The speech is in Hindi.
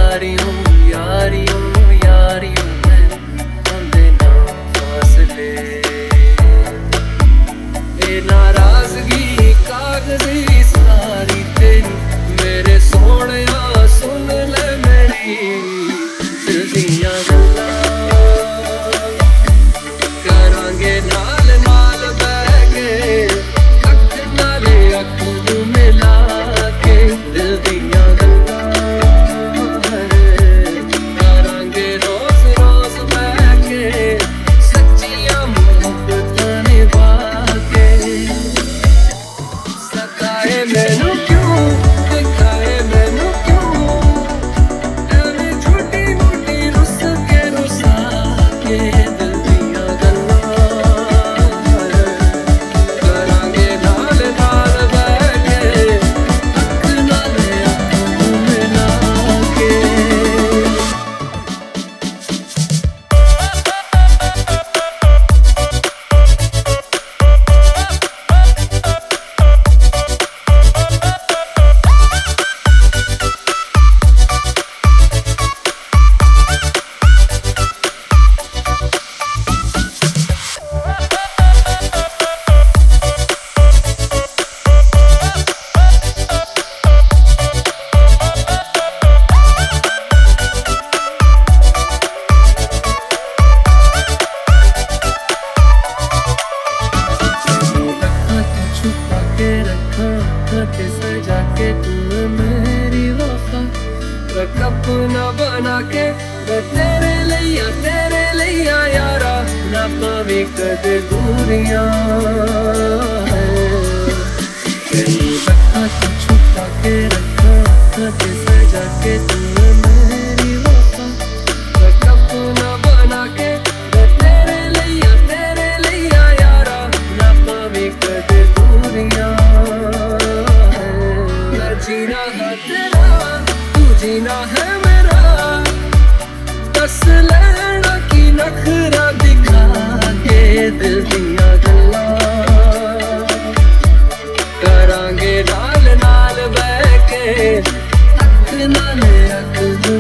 नाराजगी कागजी सारी तेरी मेरे सोने सुन ले मेरी दिल दियां गल्लां करांगे नाल नाल बह के अख नाले अख मिला के दिल दियां गल्लां करांगे रोज रोज बह के सच्चियां मोहब्बतां निभा के सताए मैनू क्यों दिखाए मैनू क्यों एवें छोटी मोटी रुस के रुसा के दिल दियां गल्लां करांगे नाल नाल बह के अख नाले अख मिला के सजा के तू मेरी वफा अपना बना के तेरे लिया यारा ना पावे कदे दूरियां छुपा के रखा सजा के तू मेरी वफा अपना बना के तेरे लिया यारा ना पावे कदे दूरियां जीना है तेरा तू जीना है मेरा दस लेना की नखरा दिखा के दिल दियां गल्लां करांगे नाल नाल बह के अख नाले अख